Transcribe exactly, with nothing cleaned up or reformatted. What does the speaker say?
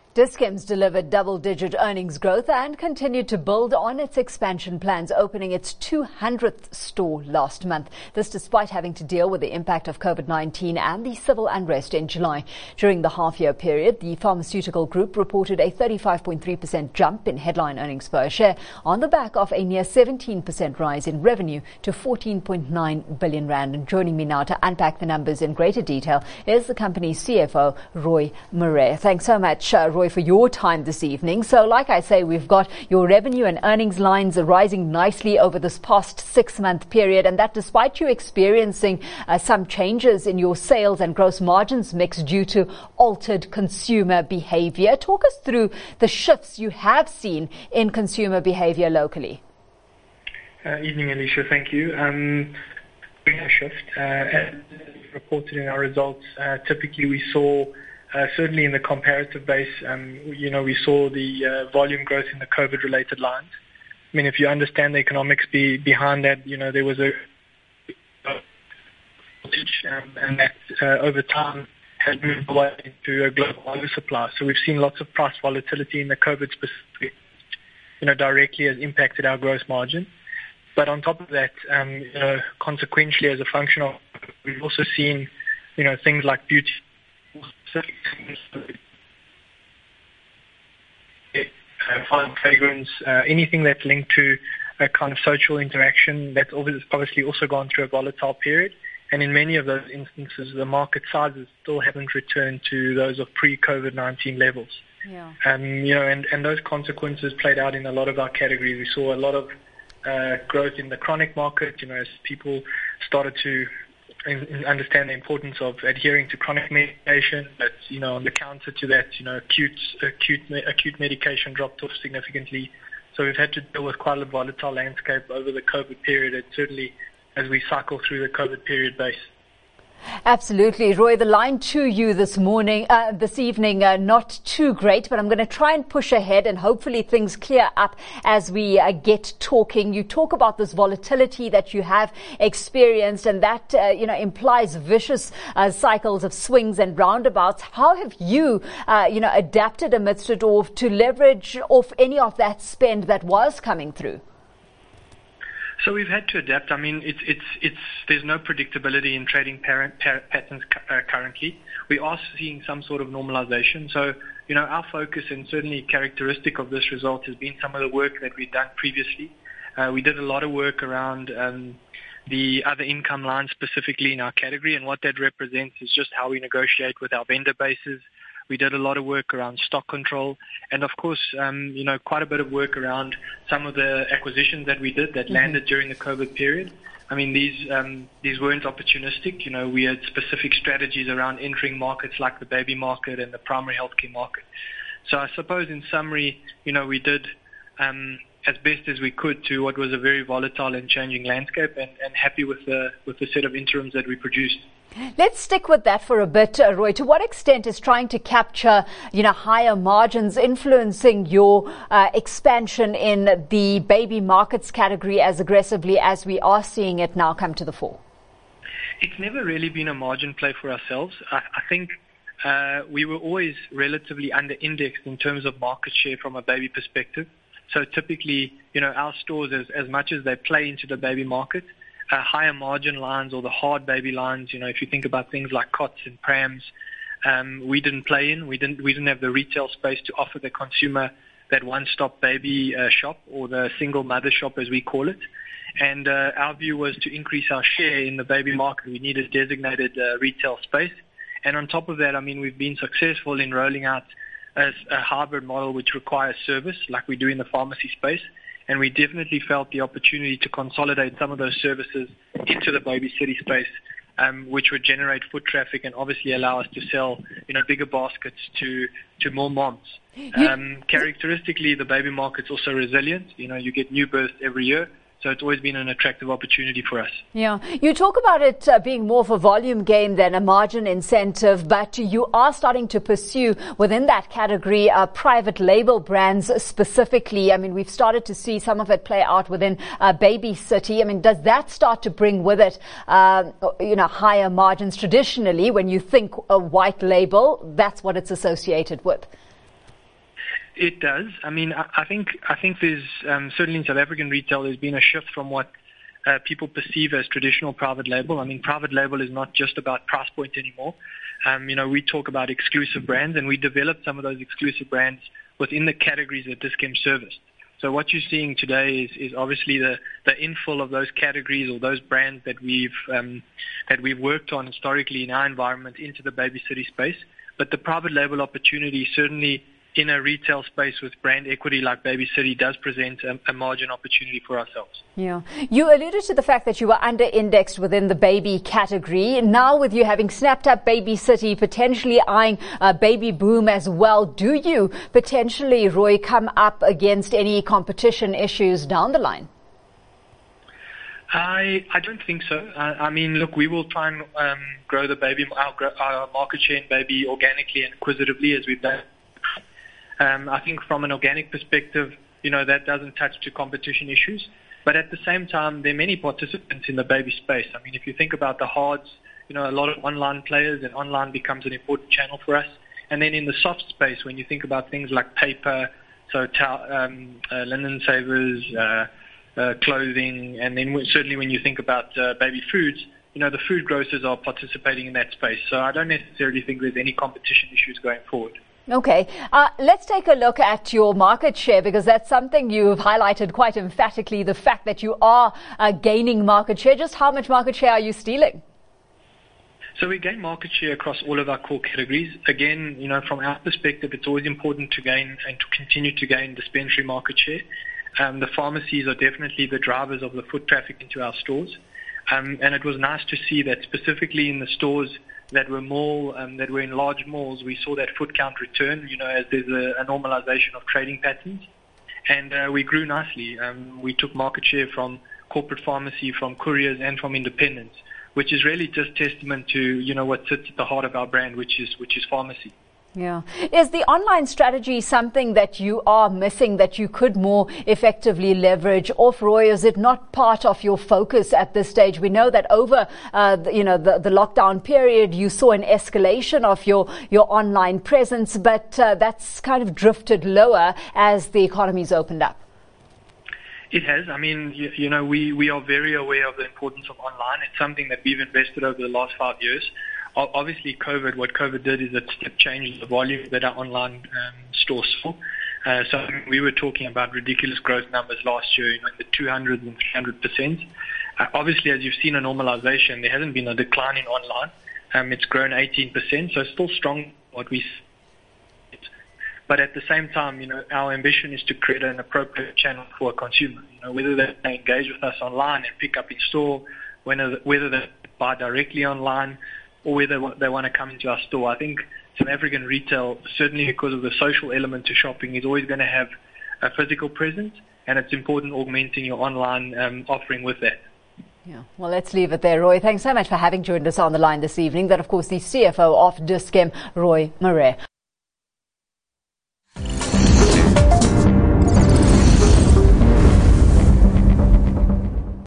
Dis-Chems delivered double-digit earnings growth and continued to build on its expansion plans, opening its two hundredth store last month. This despite having to deal with the impact of COVID nineteen and the civil unrest in July. During the half-year period, the pharmaceutical group reported a thirty-five point three percent jump in headline earnings per share on the back of a near seventeen percent rise in revenue to fourteen point nine billion rand. And joining me now to unpack the numbers in greater detail is the company's C F O, Roy Moret. Thanks so much, uh, Roy, for your time this evening. So like I say, we've got your revenue and earnings lines rising nicely over this past six-month period, and that despite you experiencing uh, some changes in your sales and gross margins mix due to altered consumer behavior. Talk us through the shifts you have seen in consumer behavior locally. Uh, evening, Alicia. Thank you. Um, a shift. Uh, as reported in our results, uh, typically we saw Uh, certainly in the comparative base, um, you know, we saw the uh, volume growth in the COVID-related lines. I mean, if you understand the economics be, behind that, you know, there was a um, and that uh, over time has moved away into a global oversupply. So we've seen lots of price volatility in the COVID specific, you know, directly has impacted our gross margin. But on top of that, um, you know, consequentially as a function of, we've also seen, you know, things like beauty, Uh, fine fragrance, uh, anything that's linked to a kind of social interaction, that's obviously also gone through a volatile period. And in many of those instances, the market sizes still haven't returned to those of pre-COVID nineteen levels. Yeah. Um, you know, and, and those consequences played out in a lot of our categories. We saw a lot of uh, growth in the chronic market, you know, as people started to understand the importance of adhering to chronic medication. But, you know, on the counter to that, you know, acute acute acute medication dropped off significantly. So we've had to deal with quite a volatile landscape over the COVID period, and certainly as we cycle through the COVID period base. Absolutely. Roy, the line to you this morning, uh, this evening, uh, not too great, but I'm going to try and push ahead and hopefully things clear up as we uh, get talking. You talk about this volatility that you have experienced, and that, uh, you know, implies vicious uh, cycles of swings and roundabouts. How have you, uh, you know, adapted amidst it all to leverage off any of that spend that was coming through? So we've had to adapt. I mean, it's it's it's there's no predictability in trading parent, par- patterns cu- uh, currently. We are seeing some sort of normalization. So, you know, our focus and certainly characteristic of this result has been some of the work that we've done previously. Uh, we did a lot of work around um, the other income line specifically in our category, and what that represents is just how we negotiate with our vendor bases. We did a lot of work around stock control, and of course, um, you know, quite a bit of work around some of the acquisitions that we did that mm-hmm. landed during the COVID period. I mean, these um, these weren't opportunistic. You know, we had specific strategies around entering markets like the baby market and the primary healthcare market. So I suppose in summary, you know, we did um, as best as we could to what was a very volatile and changing landscape, and, and happy with the with the set of interims that we produced. Let's stick with that for a bit, uh, Roy. To what extent is trying to capture, you know, higher margins influencing your uh, expansion in the baby markets category as aggressively as we are seeing it now come to the fore? It's never really been a margin play for ourselves. I, I think uh, we were always relatively under-indexed in terms of market share from a baby perspective. So typically, you know, our stores, as, as much as they play into the baby market, Uh, higher margin lines or the hard baby lines, you know, if you think about things like cots and prams, um, we didn't play in. We didn't we didn't have the retail space to offer the consumer that one-stop baby uh, shop, or the single mother shop as we call it. And uh, our view was to increase our share in the baby market. We needed designated uh, retail space. And on top of that, I mean, we've been successful in rolling out a, a hybrid model which requires service, like we do in the pharmacy space. And we definitely felt the opportunity to consolidate some of those services into the Baby City space, um, which would generate foot traffic and obviously allow us to sell, you know, bigger baskets to, to more moms. Um, characteristically, the baby market's also resilient. You know, you get new births every year. So it's always been an attractive opportunity for us. Yeah. You talk about it uh, being more of a volume game than a margin incentive, but you are starting to pursue within that category uh, private label brands specifically. I mean, we've started to see some of it play out within uh, Baby City. I mean, does that start to bring with it, uh, you know, higher margins? Traditionally, when you think a white label, that's what it's associated with. It does. I mean, I, I think I think there's um, certainly in South African retail there's been a shift from what uh, people perceive as traditional private label. I mean, private label is not just about price point anymore. Um, you know, we talk about exclusive brands, and we developed some of those exclusive brands within the categories that Dis-Chem serviced. So what you're seeing today is, is obviously the, the infill of those categories or those brands that we've um, that we've worked on historically in our environment into the Baby City space. But the private label opportunity certainly in a retail space with brand equity like Baby City does present a, a margin opportunity for ourselves. Yeah. You alluded to the fact that you were under-indexed within the baby category. Now with you having snapped up Baby City, potentially eyeing a baby boom as well, do you potentially, Roy, come up against any competition issues down the line? I I don't think so. I, I mean, look, we will try and um, grow the baby our, our market share in baby organically and acquisitively as we've done. Um, I think from an organic perspective, you know, that doesn't touch to competition issues. But at the same time, there are many participants in the baby space. I mean, if you think about the hards, you know, a lot of online players, and online becomes an important channel for us. And then in the soft space, when you think about things like paper, so towel, um, uh, linen savers, uh, uh, clothing, and then certainly when you think about uh, baby foods, you know, the food grocers are participating in that space. So I don't necessarily think there's any competition issues going forward. Okay, uh, let's take a look at your market share, because that's something you've highlighted quite emphatically, the fact that you are uh, gaining market share. Just how much market share are you stealing? So we gain market share across all of our core categories. Again, you know, from our perspective, it's always important to gain and to continue to gain dispensary market share. Um, the pharmacies are definitely the drivers of the foot traffic into our stores. Um, and it was nice to see that specifically in the stores that were mall, um, that were in large malls, we saw that foot count return, you know, as there's a, a normalization of trading patterns. And uh, we grew nicely. Um, we took market share from corporate pharmacy, from couriers, and from independents, which is really just testament to, you know, what sits at the heart of our brand, which is which is pharmacy. Yeah. Is the online strategy something that you are missing that you could more effectively leverage off, Roy? Is it not part of your focus at this stage? We know that over, uh, the, you know, the, the lockdown period, you saw an escalation of your, your online presence, but uh, that's kind of drifted lower as the economy's opened up. It has. I mean, you, you know, we, we are very aware of the importance of online. It's something that we've invested over the last five years. Obviously, COVID, what COVID did is it step changed the volume that our online um, stores saw. Uh, so we were talking about ridiculous growth numbers last year, you know, in the two hundred and three hundred percent. Uh, obviously, as you've seen a normalization, there hasn't been a decline in online. Um, it's grown eighteen percent, so still strong what we see. But at the same time, you know, our ambition is to create an appropriate channel for a consumer. You know, whether they engage with us online and pick up in store, whether whether they buy directly online, or whether they want to come into our store. I think South African retail, certainly because of the social element to shopping, is always going to have a physical presence, and it's important augmenting your online um, offering with that. Yeah. Well, let's leave it there, Roy. Thanks so much for having joined us on the line this evening. That, of course, the C F O of Dis-Chem, Roy Marais.